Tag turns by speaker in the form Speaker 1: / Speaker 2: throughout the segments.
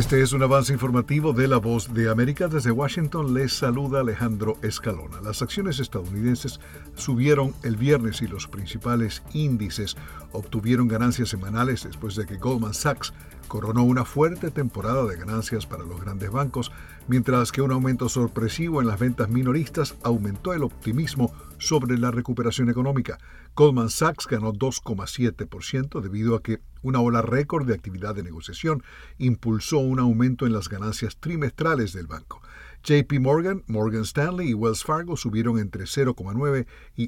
Speaker 1: Este es un avance informativo de La Voz de América. Desde Washington les saluda Alejandro Escalona. Las acciones estadounidenses subieron el viernes y los principales índices obtuvieron ganancias semanales después de que Goldman Sachs coronó una fuerte temporada de ganancias para los grandes bancos, mientras que un aumento sorpresivo en las ventas minoristas aumentó el optimismo sobre la recuperación económica. Goldman Sachs ganó 2,7% debido a que una ola récord de actividad de negociación impulsó un aumento en las ganancias trimestrales del banco. JP Morgan, Morgan Stanley y Wells Fargo subieron entre 0,9 y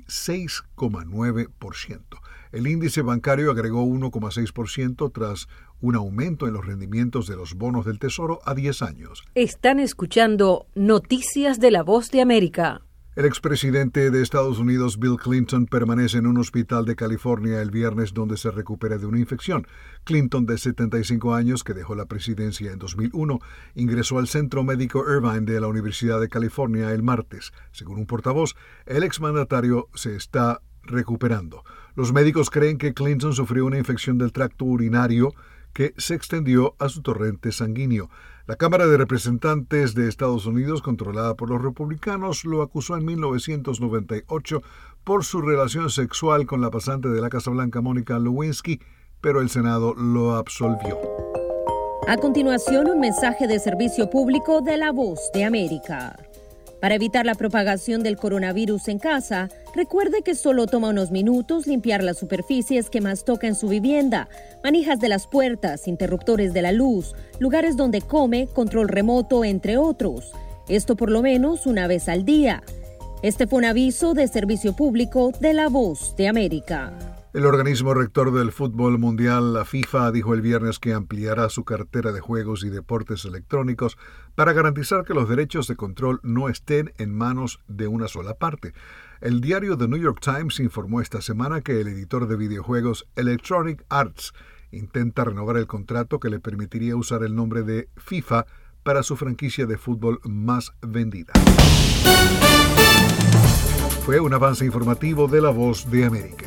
Speaker 1: 6,9%. El índice bancario agregó 1,6% tras un aumento en los rendimientos de los bonos del Tesoro a 10 años.
Speaker 2: Están escuchando Noticias de La Voz de América.
Speaker 1: El expresidente de Estados Unidos, Bill Clinton, permanece en un hospital de California el viernes donde se recupera de una infección. Clinton, de 75 años, que dejó la presidencia en 2001, ingresó al Centro Médico Irvine de la Universidad de California el martes. Según un portavoz, el exmandatario se está recuperando. Los médicos creen que Clinton sufrió una infección del tracto urinario que se extendió a su torrente sanguíneo. La Cámara de Representantes de Estados Unidos, controlada por los republicanos, lo acusó en 1998 por su relación sexual con la pasante de la Casa Blanca, Mónica Lewinsky, pero el Senado lo absolvió.
Speaker 2: A continuación, un mensaje de servicio público de La Voz de América. Para evitar la propagación del coronavirus en casa, recuerde que solo toma unos minutos limpiar las superficies que más toca en su vivienda, manijas de las puertas, interruptores de la luz, lugares donde come, control remoto, entre otros. Esto por lo menos una vez al día. Este fue un aviso de servicio público de La Voz de América.
Speaker 1: El organismo rector del fútbol mundial, la FIFA, dijo el viernes que ampliará su cartera de juegos y deportes electrónicos para garantizar que los derechos de control no estén en manos de una sola parte. El diario The New York Times informó esta semana que el editor de videojuegos Electronic Arts intenta renovar el contrato que le permitiría usar el nombre de FIFA para su franquicia de fútbol más vendida. Fue un avance informativo de La Voz de América.